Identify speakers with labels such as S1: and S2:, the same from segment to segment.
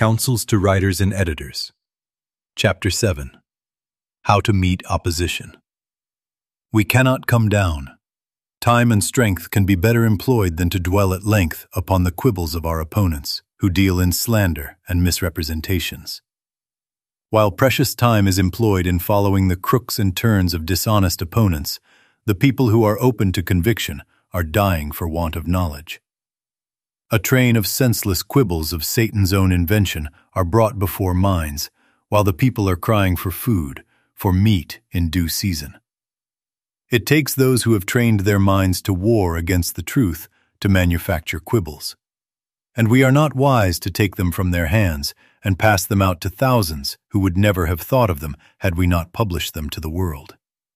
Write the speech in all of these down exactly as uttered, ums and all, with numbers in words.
S1: Counsels to Writers and Editors. Chapter seven. How to Meet Opposition. We cannot come down. Time and strength can be better employed than to dwell at length upon the quibbles of our opponents, who deal in slander and misrepresentations. While precious time is employed in following the crooks and turns of dishonest opponents, the people who are open to conviction are dying for want of knowledge. A train of senseless quibbles of Satan's own invention are brought before minds, while the people are crying for food, for meat in due season. It takes those who have trained their minds to war against the truth to manufacture quibbles. And we are not wise to take them from their hands and pass them out to thousands who would never have thought of them had we not published them to the world.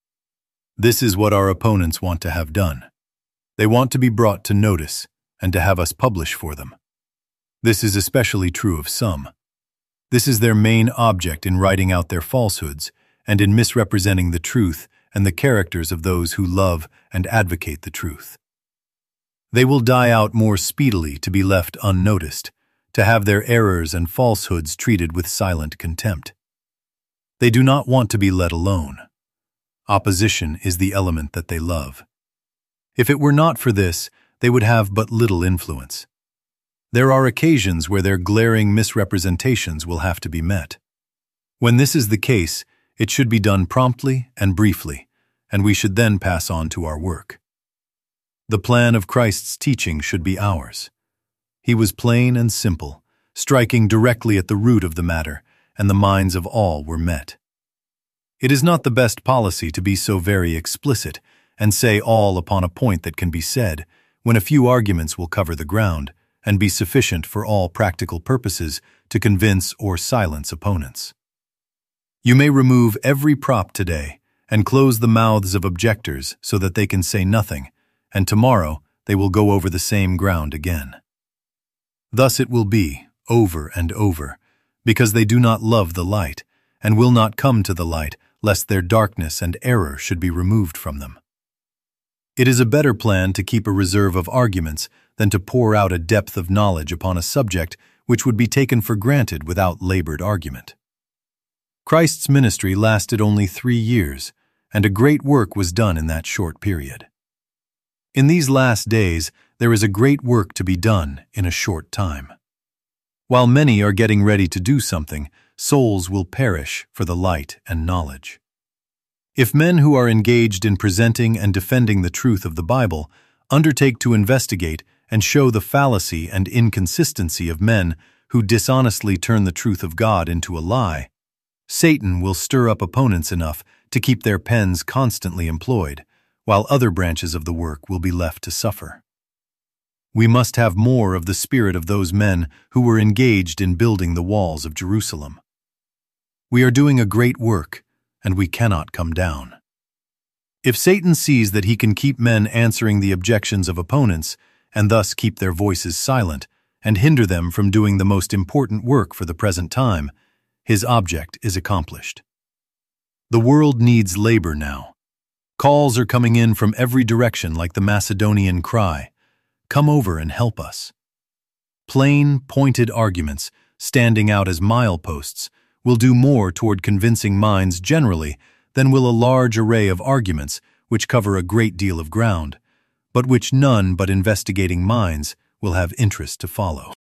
S1: This is what our opponents want to have done. They want to be brought to notice and to have us publish for them. This is especially true of some. This is their main object in writing out their falsehoods and in misrepresenting the truth and the characters of those who love and advocate the truth. They will die out more speedily to be left unnoticed, to have their errors and falsehoods treated with silent contempt. They do not want to be let alone. Opposition is the element that they love. If it were not for this, they would have but little influence. There are occasions where their glaring misrepresentations will have to be met. When this is the case, it should be done promptly and briefly, and we should then pass on to our work. The plan of Christ's teaching should be ours. He was plain and simple, striking directly at the root of the matter, and the minds of all were met. It is not the best policy to be so very explicit and say all upon a point that can be said, when a few arguments will cover the ground and be sufficient for all practical purposes to convince or silence opponents. You may remove every prop today and close the mouths of objectors so that they can say nothing, and tomorrow they will go over the same ground again. Thus it will be, over and over, because they do not love the light, and will not come to the light, lest their darkness and error should be removed from them. It is a better plan to keep a reserve of arguments than to pour out a depth of knowledge upon a subject which would be taken for granted without labored argument. Christ's ministry lasted only three years, and a great work was done in that short period. In these last days, there is a great work to be done in a short time. While many are getting ready to do something, souls will perish for the light and knowledge. If men who are engaged in presenting and defending the truth of the Bible undertake to investigate and show the fallacy and inconsistency of men who dishonestly turn the truth of God into a lie, Satan will stir up opponents enough to keep their pens constantly employed, while other branches of the work will be left to suffer. We must have more of the spirit of those men who were engaged in building the walls of Jerusalem. We are doing a great work, and we cannot come down. If Satan sees that he can keep men answering the objections of opponents, and thus keep their voices silent, and hinder them from doing the most important work for the present time, his object is accomplished. The world needs labor now. Calls are coming in from every direction like the Macedonian cry, "Come over and help us." Plain, pointed arguments, standing out as mileposts, will do more toward convincing minds generally than will a large array of arguments which cover a great deal of ground, but which none but investigating minds will have interest to follow.